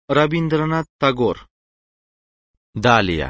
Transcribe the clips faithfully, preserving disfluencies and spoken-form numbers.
Rabindranath Tagore. Daliya.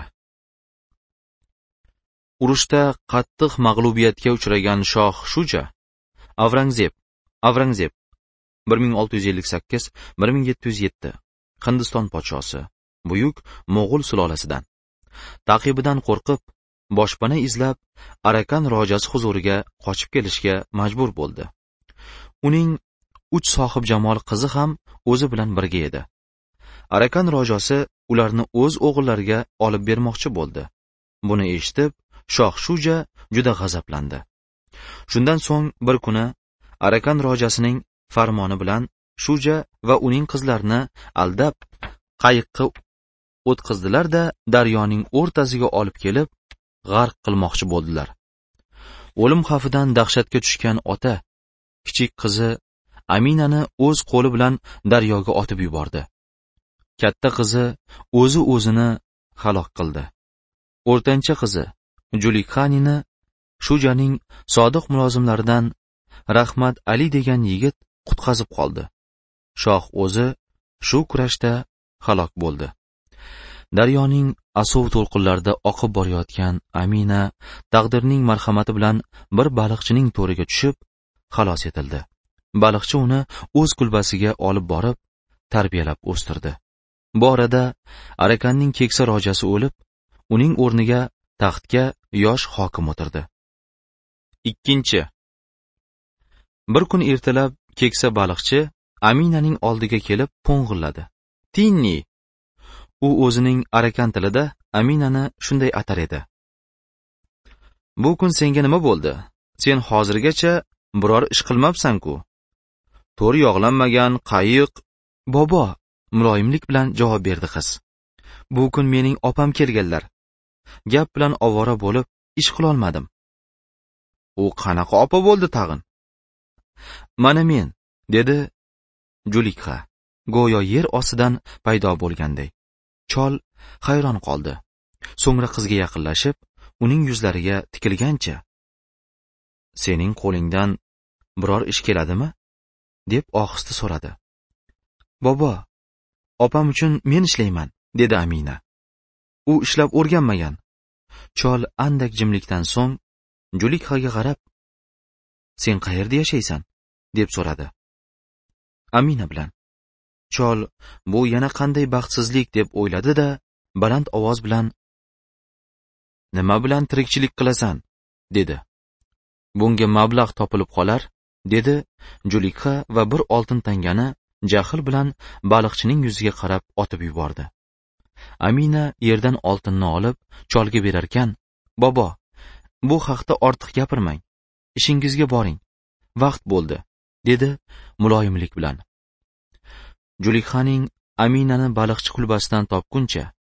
Urushda qattiq mag'lubiyatga uchragan shoh Shuja, Avrangzeb, Avrangzeb bir ming olti yuz ellik sakkiz - bir ming yetti yuz yetti Hindiston podshosi, buyuk Mo'g'ul sulolasidan. Taqibidan qo'rqib, boshpana izlab Arakan rojasi huzuriga qochib kelishga majbur bo'ldi. Uning uch sohib jamol qizi ham o'zi bilan birga edi. Arakan rojasi ularni o'z o'g'illariga olib bermoqchi bo'ldi. Buni eshitib, shoh Shuja juda g'azablandi. Shundan so'ng bir kuni Arakan rojasining farmoni bilan Shuja va uning qizlarini aldab qayiqqa o'tkazdilar-da, daryoning o'rtasiga olib kelib g'arq qilmoqchi bo'ldilar. O'lim xavfidan dahshatga tushgan ota kichik qizi Aminani o'z qo'li bilan daryoga otib yubordi. Katta qizi o'zi o'zini halok qildi. O'rtancha qizi Julikxanini Shujaning sodiq mulozimlaridan Rahmat Ali degan yigit qutqazib qoldi. Shoh o'zi shu kurashda halok bo'ldi. Daryoning asov to'lqinlarida oqib borayotgan Amina taqdirning marhamati bilan bir baliqchining to'riga tushib xalos etildi. Baliqchi uni o'z kulbasiga olib borib tarbiyalab o'stirdi. Bu orada Arakanning keksa rojasi o'lib, uning o'rniga taxtga yosh hokim o'tirdi. Ikkinchi. Bir kun ertalab keksa baliqchi Aminaning oldiga kelib po'ng'illadi. Tinni. U o'zining Arakan tilida Aminani shunday atar edi. Bu kun senga nima bo'ldi? Sen hozirgacha biror ish qilmabsan-ku. To'ri yog'lanmagan qayiq. Bobo, muloyimlik bilan javob berdi qiz. Bu kun mening opam kelganlar. Gap bilan ovora bo'lib, ish qila olmadim. U qanaqa opa bo'ldi tag'in? Mana men, dedi Julikxa, go'yo yer ostidan paydo bo'lganday. Chol hayron qoldi. So'ngra qizga yaqinlashib, uning yuzlariga tikilgancha, "Sening qo'lingdan biror ish keladimi?" deb ohista so'radi. "Bobo, opam uchun men ishlayman", dedi Amina. U ishlab o'rganmagan. Chol andak jimlikdan so'ng Julikxaga qarab, "Sen qayerda yashaysan?" deb so'radi. Amina bilan. Chol bu yana qanday baxtsizlik deb o'yladi-da, baland ovoz bilan, "Nima bilan tirikchilik qilasan?" dedi. "Bunga mablag' topilib qolar", dedi Julikxa va bir oltin tangani jahl bilan baliqchining yuziga qarab otib yubordi. Amina yerdan oltinni olib cholga berarkan, "Bobo, bu haqda ortiq gapirmang. Ishingizga boring. Vaqt bo'ldi", dedi muloyimlik bilan. Julikxaning Aminani baliqchi kulbasidan topguncha,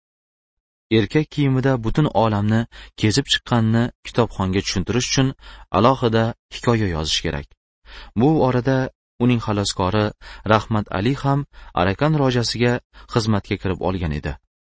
erkak kiyimida butun olamni kezib chiqqanini kitobxonga tushuntirish uchun alohida hikoya yozish kerak. Bu orada uning xaloskori Rahmat Ali ham Arakan rojasiga xizmatga kirib olgan edi.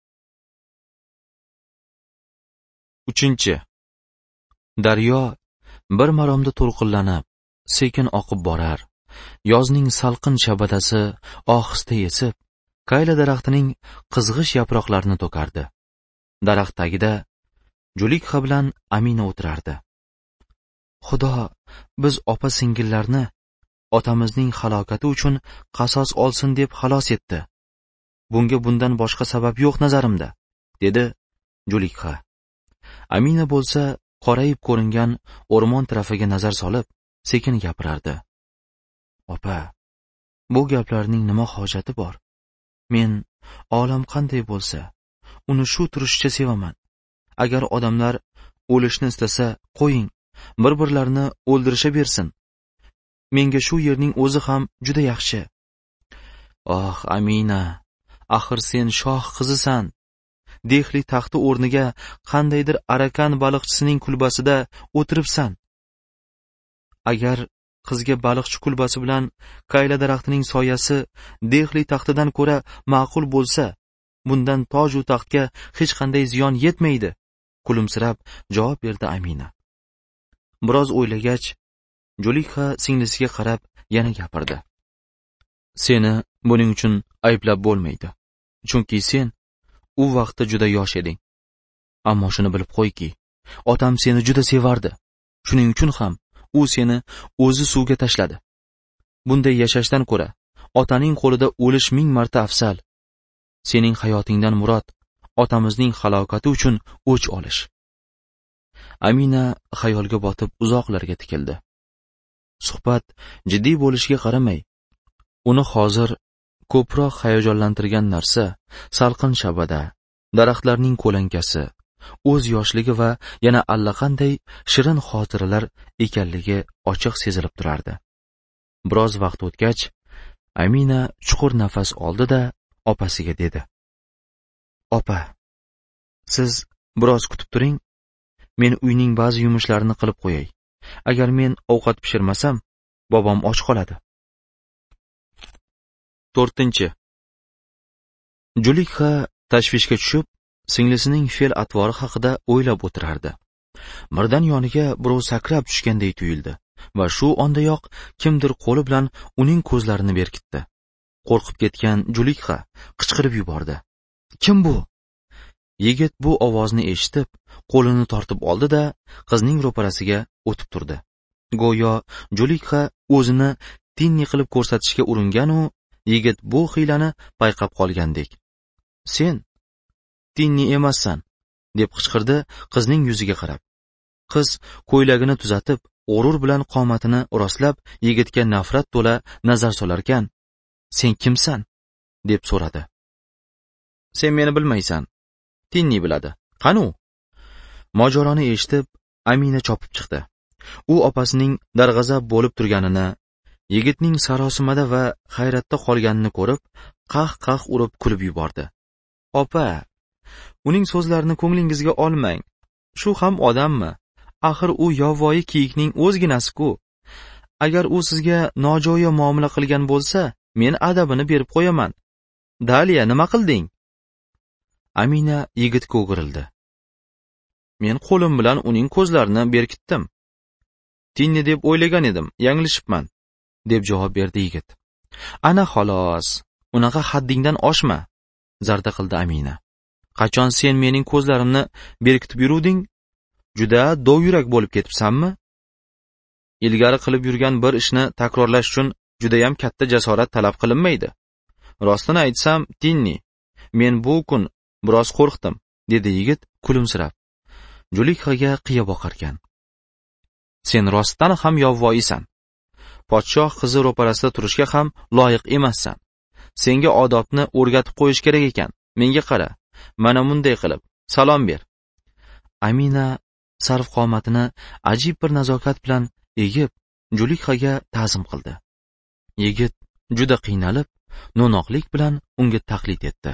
Uchinchi. Daryo bir maromda to'lqinlanib, sekin oqib borar. Yozning salqin shabadasi ohista esib, kayla daraxtining qizg'ish yaproqlarini to'kardi. Daraxt tagida Julikxa bilan Amina o'tirardi. Xudo biz opa singillarni otamizning halokati uchun qasos olsin deb xalos etdi. Bunga bundan boshqa sabab yo'q nazarimda, dedi Julikxa. Amina bo'lsa qorayib ko'ringan o'rmon tarafiga nazar solib, sekin gapirardi. "Opa, bu gaplarning nima hojati bor? Men olam qanday bo'lsa, uni shu turishcha sevaman. Agar odamlar o'lishni istasa, qo'ying, bir-birlarini o'ldirisha bersin. Menga shu yerning o'zi ham juda yaxshi." "Oh, Amina, axir sen shoh qizisan. Dehli taxti o'rniga qandaydir Arakan baliqchisining kulbasida o'tiribsan. Agar qizga baliqchi kulbasi bilan kayla daraxtining soyasi Dehli taxtidan ko'ra ma'qul bo'lsa, bundan toj u taxtga hech qanday ziyon yetmaydi", kulimsirab javob berdi Amina. Biroz o'ylagach, Julikxa singlisiga qarab yana gapirdi. "Seni buning uchun ayblab bo'lmaydi. chunki sen u vaqtda juda yosh eding. Ammo shuni bilib qo'yki, otam seni juda sevardi. Shuning uchun ham u seni o'zi suvga tashladi. Bunday yashashdan ko'ra otaning qo'lida o'lish ming marta afzal. Sening hayotingdan murod otamizning halokati uchun o'ch olish. Amina xayolga botib uzoqlarga tikildi. Suhbat jiddiy bo'lishiga qaramay, uni hozir ko'proq hayajonlantirgan narsa salqin shabada, daraxtlarning ko'lankasi, o'z yoshligi va yana allaqanday shirin xotiralar ekanligi ochiq sezilib turardi. Biroz vaqt o'tgach, Amina chuqur nafas oldi-da opasiga dedi: "Opa, siz biroz kutib turing. Men uyning ba'zi yumushlarini qilib qo'yay. Agar men ovqat pishirmasam, bobom och qoladi." to'rtinchi. Julikha tashvishga tushib, singlisining fe'l atvori haqida o'ylab o'tirardi. Birdan yoniga birov sakrab tushganday tuyuldi va shu ondayoq kimdir qo'li bilan uning ko'zlarini berkitdi. Qo'rqib ketgan Julikha qichqirib yubordi: "Kim bu?" Yigit bu ovozni eshitib, qo'lini tortib oldi-da, qizning ro'parasiga o'tib turdi. Go'yo Julikha o'zini tinni qilib ko'rsatishga uringan u yigit bu hiylani payqab qolgandek: "Sen tinni emassan", deb qichqirdi qizning yuziga qarab. Qiz ko'ylagini tuzatib, g'urur bilan qomatini rostlab, yigitga nafrat to'la nazar solarkan, "Sen kimsan?" deb so'radi. "Sen meni bilmaysan. Tinni biladi. Qani u?" Mojaroni eshitib, Amina chopib chiqdi. U opasining darg'azab bo'lib turganini, yigitning sarosimada va hayratda qolganini ko'rib, qah-qah urib kulib yubordi. "Opa, uning so'zlarini ko'nglingizga olmang. Shu ham odammi? Axir u yovvoyi kiyikning o'zginasi-ku. Agar u sizga nojo'ya muomala qilgan bo'lsa, men adabini berib qo'yaman. Daliya, nima qilding?" Amina yigitga o'girildi. "Men qo'lim bilan uning ko'zlarini berkitdim. Tinni deb o'ylagan edim, yanglishibman", deb javob berdi yigit. "Ana xolos, unaqa haddingdan oshma", zarda qildi Amina. "Qachon sen mening ko'zlarimni berkitib yuruvding? Juda dovyurak bo'lib ketibsanmi? Ilgari qilib yurgan bir ishni takrorlash uchun juda ham katta jasorat talab qilinmaydi. Rostini aytsam, Tinni, men bu kun biroz qo'rqdim", dedi yigit kulimsirab. Julikhaga qiya boqarkan: "Sen rostdan ham yovvoyisan. Podshoh qizi ro'parasida turishga ham loyiq emassan. Senga odobni o'rgatib qo'yish kerak ekan. Menga qara, mana bunday qilib salom ber." Amina sarv qomatini ajib bir nazokat bilan egib, Julikhaga ta'zim qildi. Yigit juda qiynalib, no'noqlik bilan unga taqlid etdi.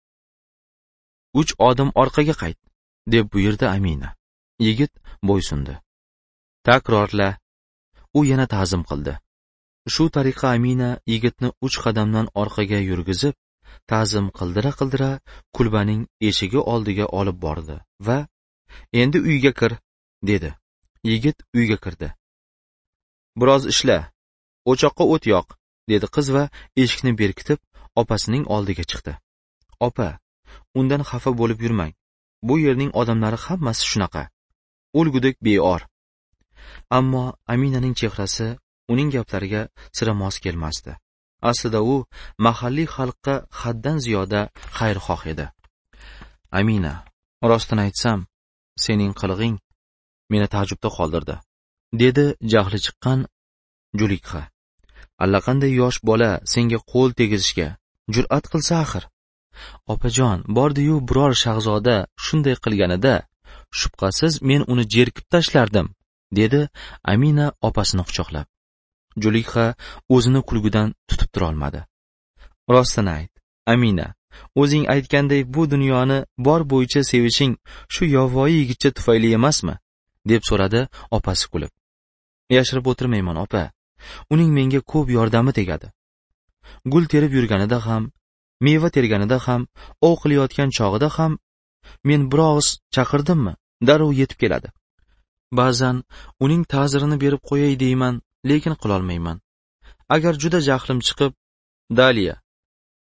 "Uch odim orqaga qayt", deb buyurdi Amina. Yigit bo'ysundi. "Takrorla", u yana ta'zim qildi. Shu tariqa Amina yigitni uch qadamdan orqaga yurgizib, ta'zim qildira-qildira kulbaning eshigi oldiga olib bordi va "Endi uyga kir", dedi. Yigit uyga kirdi. "Biroz ishla, o'choqqa o't yoq", dedi qiz va eshikni berkitib opasining oldiga chiqdi. "Opa, undan xafa bo'lib yurmang. Bu yerning odamlari hammasi shunaqa. O'lgudek beor." Ammo Aminaning chehrasi uning gaplariga sira mos kelmasdi. Aslida u mahalliy xalqqa haddan ziyoda xayrixoh edi. "Amina, rostini aytsam, sening qilig'ing meni taajjubda qoldirdi", dedi jahli chiqqan Julikha. "Allaqanday yosh bola senga qo'l tegizishga jur'at qilsa axir. Opajon, bordi-yu biror shahzoda shunday qilganida, shubhasiz men uni jerkib tashlardim", dedi Amina opasini quchoqlab. Julikha o'zini kulgudan tutib tura olmadi. "Rostini ayt, Amina, o'zing aytganday bu dunyoni bor bo'yicha sevishing shu yovvoyi yigitcha tufayli emasmi?" deb so'radi opasi kulib. "Yashirib o'tirmayman, opa. Uning menga ko'p yordami tegadi. Gul terib yurganida ham, meva terganida ham, ov qilayotgan chog'ida ham men biroz chaqirdimmi, darrov yetib keladi. Ba'zan uning ta'zirini berib qo'yay deyman, lekin qilolmayman. Agar juda jahlim chiqib, Daliya,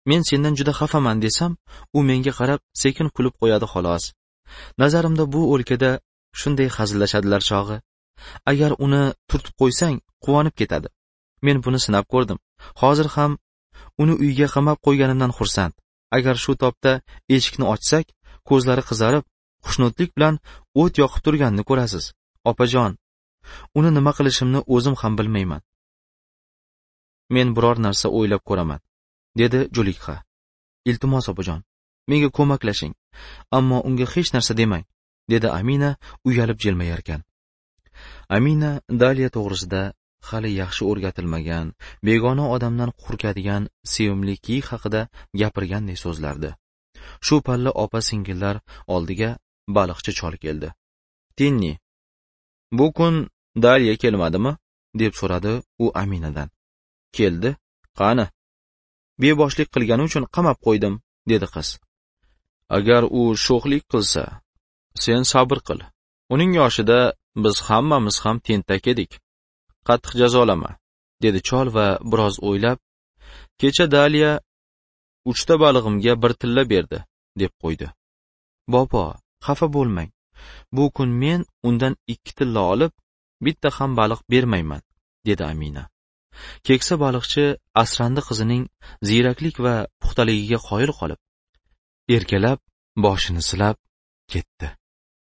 men sendan juda xafaman desam, u menga qarab sekin kulib qo'yadi xolos. Nazarimda bu o'lkada shunday hazillashadilar chog'i. Agar uni turtib qo'ysang, quvonib ketadi. Men buni sinab ko'rdim. Hozir ham uni uyga qamab qo'yganimdan xursand. Agar shu topda eshikni ochsak, ko'zlari qizarib, xushnudlik bilan o't yoqib turganini ko'rasiz. Opajon, uni nima qilishimni o'zim ham bilmayman. Men biror narsa o'ylab ko'raman, dedi Julikha. Iltimos opajon, menga ko'maklashing, ammo unga hech narsa demang, dedi Amina uyalib jilmayar ekan. Amina Daliya to'g'risida hali yaxshi o'rgatilmagan, begona odamdan qo'rqadigan sevimli kiyik haqida gapirganday so'zlardi. Shu palla opa-singillar oldiga baliqchi chol keldi. "Tinni, bu kun Daliya kelmadimi?" deb so'radi u Aminadan. "Keldi. Qani? Beboshlik qilgani uchun qamab qo'ydim", dedi qiz. "Agar u sho'xlik qilsa, sen sabr qil. Uning yoshida biz hammamiz ham tentak edik. Qattiq jazolama", dedi chol va biroz o'ylab, "Kecha Daliya uchta balig'imga bir tilla berdi", deb qo'ydi. "Bobo, xafa bo'lmang. Bu kun men undan ikki tilla olib, bitta ham baliq bermayman", dedi Amina. Keksa baliqchi asrandi qizining ziyraklik va puxtaligiga qoyil qolib, erkalab boshini silab ketdi.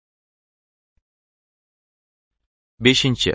beshinchi.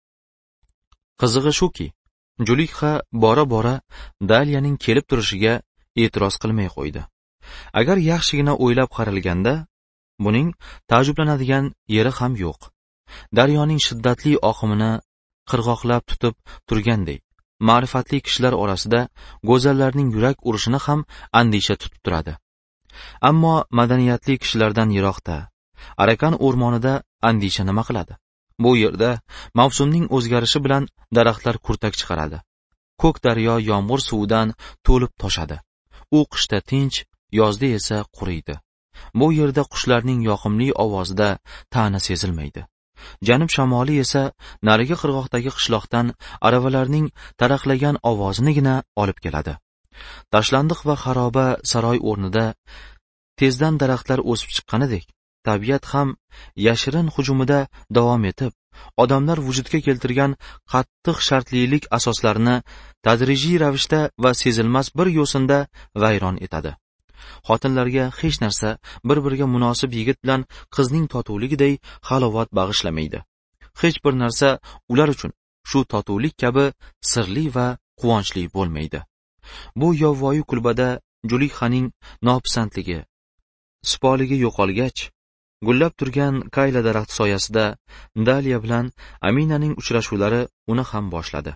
Qizig'i shuki, Julikha bora-bora Daliyaning kelib turishiga e'tiroz qilmay qo'ydi. Agar yaxshigina o'ylab qaralganda, buning ta'jublanadigan yeri ham yo'q. Daryoning shiddatli oqimini qirg'oqlab tutib turganday, ma'rifatli kishilar orasida go'zallarning yurak urishini ham andisha tutib turadi. Ammo madaniyatli kishilardan yiroqda, Arakan o'rmonida andisha nima qiladi? Bu yerda mavsumning o'zgarishi bilan daraxtlar kurtak chiqaradi. Ko'k daryo yomg'ir suvidan to'lib toshadi. U qishda tinch, yozda esa quriydi. Bu yerda qushlarning yoqimli ovozida ta'na sezilmaydi. Janub shamoli esa narigi qirg'oqdagi qishloqdan aravalarning taraqlagan ovozinigina olib keladi. Tashlandiq va xaroba saroy o'rnida tezdan daraxtlar o'sib chiqqanidek, tabiat ham yashirin hujumida davom etib, odamlar vujudga keltirgan qattiq shartlilik asoslarini tadrijiy ravishda va sezilmas bir yo'sinda vayron etadi. Xotinlarga hech narsa bir-biriga munosib yigit bilan qizning totuvligiday halovat bag'ishlamaydi. Hech bir narsa ular uchun shu totuvlik kabi sirli va quvonchli bo'lmaydi. Bu yovvoyi kulbada Julikhaning nopisandligi, sipoligi yo'qolgach, gullab turgan kayla daraxt soyasida Daliya bilan Aminaning uchrashuvlari uni ham boshladi.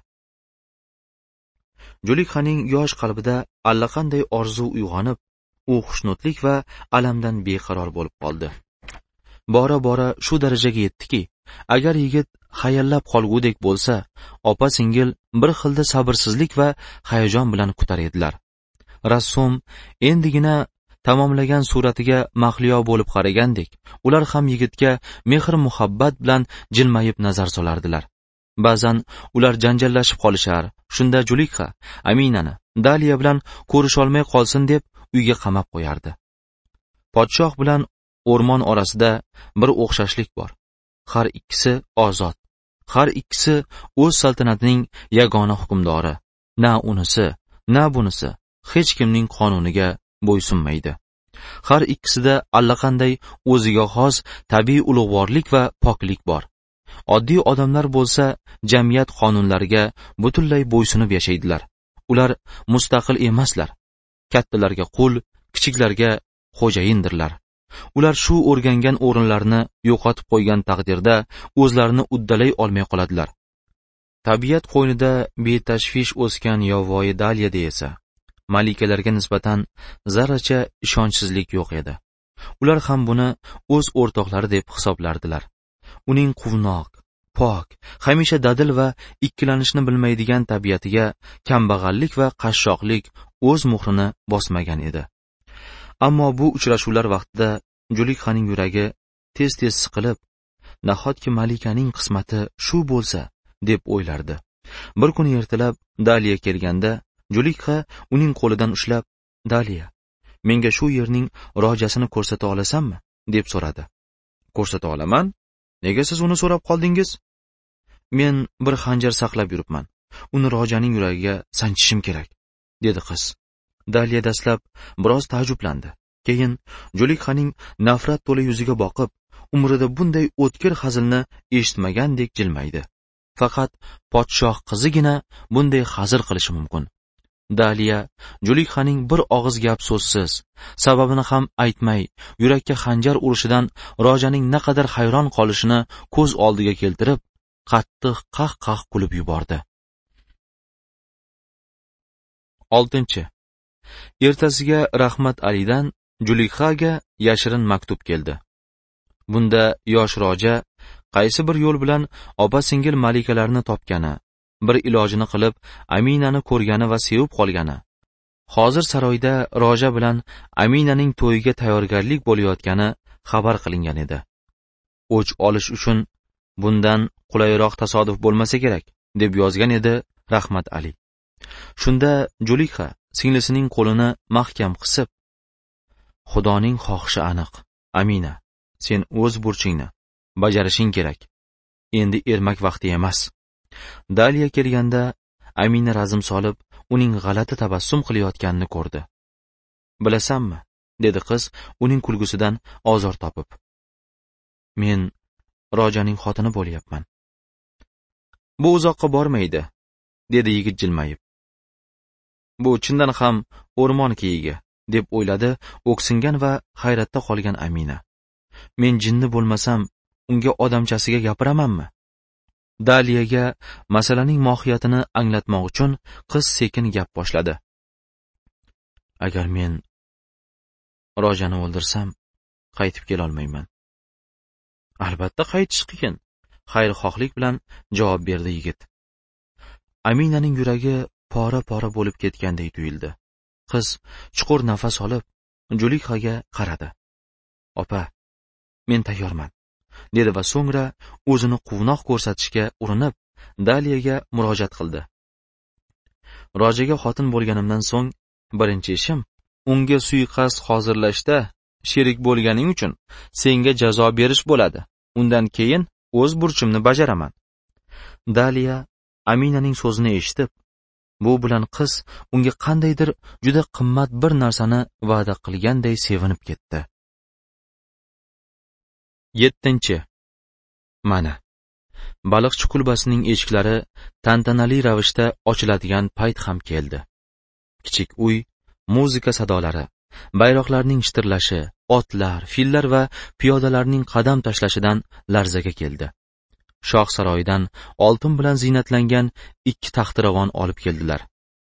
Julikhaning yosh qalbida allaqanday orzu uyg'onib, u xushnudlik va alamdan beqaror bo'lib qoldi. Bora-bora shu darajaga yetdiki, agar yigit hayallab qolgudek bo'lsa, opa-singil bir xilda sabrsizlik va hayajon bilan kutar edilar. Rassom endigina tamomlagan suratiga mahliyo bo'lib qaragandek, ular ham yigitga mehr muhabbat bilan jilmayib nazar solardilar. Ba'zan ular janjallashib qolishar, shunda Julikha Aminani Daliya bilan ko'risholmay qolsin deb uyga qamab qo'yardi. Podshoh bilan o'rmon orasida bir o'xshashlik bor. Har ikkisi ozod, har ikkisi o'z saltanatining yagona hukmdori. Na unisi, na bunisi hech kimning qonuniga bo'ysunmaydi. Har ikkisida allaqanday o'ziga xos tabiiy ulug'vorlik va poklik bor. Oddiy odamlar bo'lsa, jamiyat qonunlariga butunlay bo'ysunib yashaydilar. Ular mustaqil emaslar. Kattalarga qul, kichiklarga xo'jayindirlar. Ular shu o'rgangan o'rinlarini yo'qotib qo'ygan taqdirda o'zlarini uddalay olmay qoladilar. Tabiat qo'ynida betashvish o'sgan yovvoyi Daliyada esa malikalarga nisbatan zarracha ishonchsizlik yo'q edi. Ular ham buni o'z o'rtoqlari deb hisoblardilar. Uning quvnoq, pok, hamisha dadil va ikkilanishni bilmaydigan tabiatiga kambag'allik va qashshoqlik o'z muhrini bosmagan edi. Ammo bu uchrashuvlar vaqtida Julikhaning yuragi tez-tez siqilib, nahotki malikaning qismati shu bo'lsa, deb o'ylardi. Bir kun ertalab Daliya kelganda, Julikha uning qo'lidan ushlab, Daliya, menga shu yerning rojasini ko'rsata olasanmi? Deb so'radi. Ko'rsata olaman. Nega siz uni so'rab qoldingiz? Men bir xanjar saqlab yuribman. Uni rojaning yuragiga sanchishim kerak, dedi qiz. Daliya dastlab biroz taajjublandi. Keyin Julikhaning nafrat to'la yuziga boqib, umrida bunday o'tkir hazilni eshitmagandek jilmaydi. Faqat podshoh qizigina bunday hazil qilishi mumkin. Daliya Julikhaning bir og'iz gap so'zsiz, sababini ham aytmay, yurakka xanjar urishidan rojaning naqadar hayron qolishini ko'z oldiga keltirib, qattiq qah-qah kulib yubordi. oltinchi. Ertasiga Rahmat Alidan Julikhaga yashirin maktub keldi. Bunda yosh roja qaysi bir yo'l bilan opa-singil malikalarni topgani, bir ilojini qilib Aminani ko'rgani va sevib qolgani, hozir saroyda roja bilan Aminaning to'yiga tayyorgarlik bo'layotgani xabar qilingan edi. O'ch olish uchun bundan qulayroq tasodif bo'lmasa kerak, deb yozgan edi Rahmat Ali. Shunda Julikha singlisining qo'lini mahkam qisib, Xudoning xohishi aniq, Amina, sen o'z burchingni bajarishing kerak. Endi ermak vaqti emas. Daliya kelganda Amina razm solib, uning g'alati tabassum qilayotganini ko'rdi. Bilasanmi, dedi qiz uning kulgusidan ozor topib. Men rojaning xotini bo'lyapman. Bu uzoqqa bormaydi, dedi yigit jilmayib. Bu chindan ham o'rmon kiyigi, deb o'yladi o'ksingan va hayratda qolgan Amina. Men jinni bo'lmasam, unga odamchasiga gapiramanmi? Daliyaga masalaning mohiyatini anglatmoq uchun qiz sekin gap boshladi. Agar men rojani o'ldirsam, qaytib kela olmayman. Albatta qaytish qiyin, xayrixohlik bilan javob berdi yigit. Aminaning yuragi pora-pora bo'lib ketganday tuyuldi. Qiz chuqur nafas olib, Julikhaga qaradi. Opa, men tayyorman, dedi va so'ngra o'zini quvnoq ko'rsatishga urinib, Daliyaga murojaat qildi. Rojaga xotin bo'lganimdan so'ng birinchi ishim unga suiqasd hozirlashda sherik bo'lganing uchun senga jazo berish bo'ladi. Undan keyin o'z burchimni bajaraman. Daliya Aminaning so'zini eshitib, bu bilan qiz unga qandaydir juda qimmat bir narsani va'da qilganday sevinib ketdi. yettinchi. Mana, baliqchi kulbasining eshiklari tantanali ravishda ochiladigan payt ham keldi. Kichik uy, muzika sadolari, bayroqlarning shitirlashi, otlar, fillar va piyodalarning qadam tashlashidan larzaga keldi. Shoh saroyidan oltin bilan zinatlangan ikki taxtiravon olib keldilar.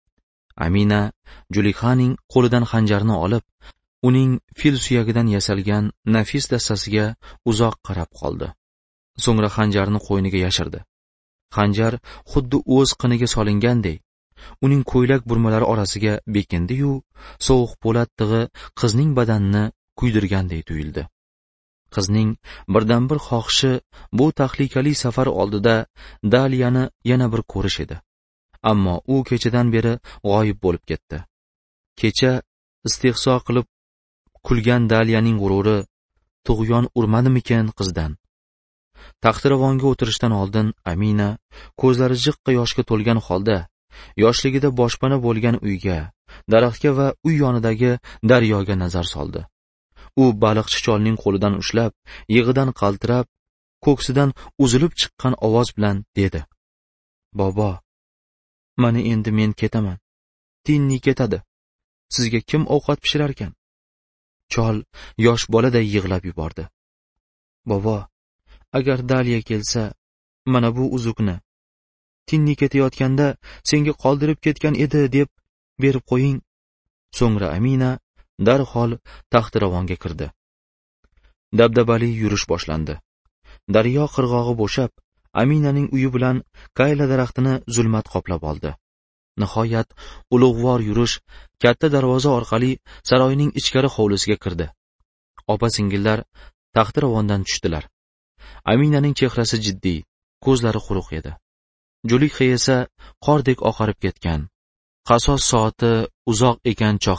Amina Julikhaning qo'lidan xanjarni olib, uning fil suyagidan yasalgan nafis dassasiga uzoq qarab qoldi. So'ngra xanjarni qo'yniga yashirdi. Xanjar xuddi o'z qiniga solingandek, uning ko'ylak burmalari orasiga bekindi-yu, sovuq po'lat tig'i qizning badanini kuydirganday tuyuldi. Qizning birdan bir xohishi bu tahlikali safar oldida Daliyani yana bir ko'rish edi. Ammo u kechadan beri g'oyib bo'lib ketdi. Kecha istehzo qilib kulgan Daliyaning g'ururi tug'yon urmadimikin qizdan? Taxtiravonga o'tirishdan oldin Amina ko'zlari jiqqa yoshga to'lgan holda yoshligida boshpana bo'lgan uyga, daraxtga va uy yonidagi daryoga nazar soldi. U baliqchi cholning qo'lidan ushlab, yig'idan qaltirab, ko'ksidan uzilib chiqqan ovoz bilan dedi: "Bobo, mana endi men ketaman. Tinni ketadi. Sizga kim ovqat pishirar ekan?" Chol yosh boladay yig'lab yubordi. "Bobo, agar Daliya kelsa, mana bu uzukni Tinni ketayotganda senga qoldirib ketgan edi deb berib qo'ying." So'ngra Amina darhol taxtiravonga kirdi. Dabdabali yurish boshlandi. Daryo qirg'og'i bo'shab, Aminaning uyi bilan kayla daraxtini zulmat qoplab oldi. Nihoyat ulug'vor yurish katta darvoza orqali saroyning ichkari hovlisiga kirdi. Opa-singillar taxtiravondan tushdilar. Aminaning chehrasi jiddiy, ko'zlari quruq edi. Julikha esa qordek oqarib ketgan. Qasos soati uzoq ekan choqda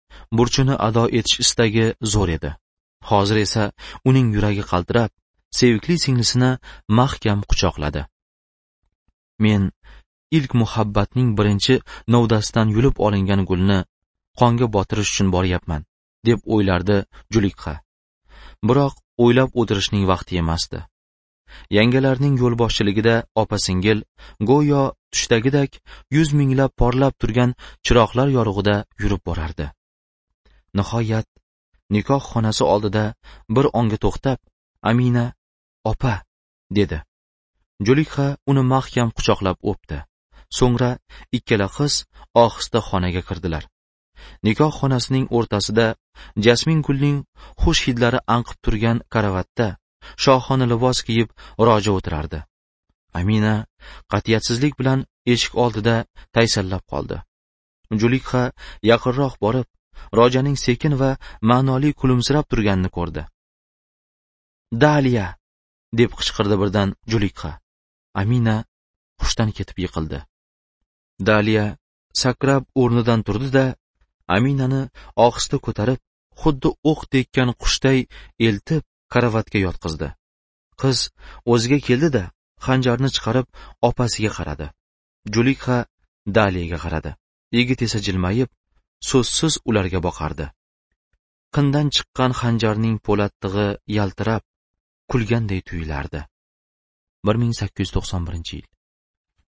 burchini ado etish istagi zo'r edi. Hozir esa uning yuragi qaltirab, sevikli singlisini mahkam quchoqladi. Men ilk muhabbatning birinchi novdasidan yulib olingan gulni qonga botirish uchun boryapman, deb o'ylardi Julikha. Biroq o'ylab o'tirishning vaqti emasdi. Yangalarning yo'lboshchiligida opa-singil go'yo tushdagidek yuz minglab porlab turgan chiroqlar yorug'ida yurib borardi. Nihoyat nikoh xonasi oldida bir onga to'xtab, "Amina, opa", dedi. Julikha uni mahkam quchoqlab o'pdi. So'ngra ikkala qiz ohista xonaga kirdilar. Nikoh xonasining o'rtasida jasmin gulning xush hidlari anqib turgan karavotda shohona libos kiyib roja o'tirardi. Amina qat'iyatsizlik bilan eshik oldida taysallab qoldi. Julikha yaqinroq borib, rojaning sekin va ma'noli kulimsirab turganini ko'rdi. "Daliya!" deb qichqirdi birdan Julikha. Amina hushdan ketib yiqildi. Daliya sakrab o'rnidan turdi-da, Aminani ohista ko'tarib, xuddi o'q tekkan qushday eltib karavotga yotqizdi. Qiz o'ziga keldi-da, xanjarni chiqarib opasiga qaradi. Julikha Daliyaga qaradi. Yigit esa jilmayib, so'zsiz ularga boqardi. Qindan chiqqan xanjarning po'lattig'i yaltirab, kulganday tuyulardi. bir ming sakkiz yuz to'qson birinchi yil